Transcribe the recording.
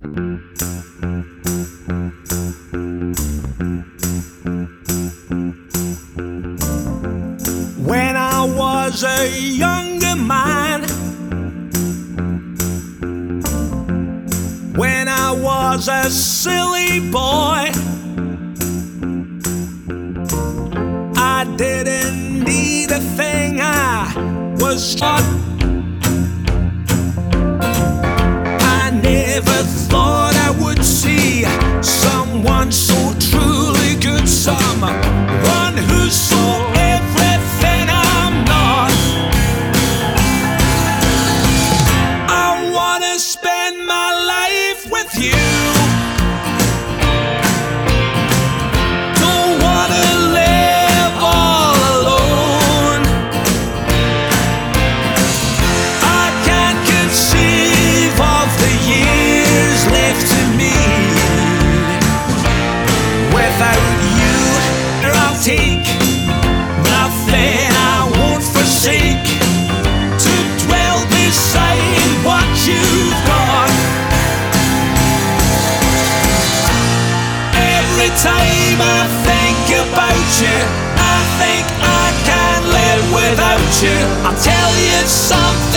When I was a younger man, when I was a silly boy, I didn't need a thing, I was taught. I never thought I would see someone so truly good, someone who saw everything I'm not. I wanna spend my life with you. Don't wanna live all alone. I can't conceive of the years left to me. Without you, I'll take nothing I won't forsake, to dwell beside what you've got. Every time I think about you, I think I can't live without you. I'll tell you something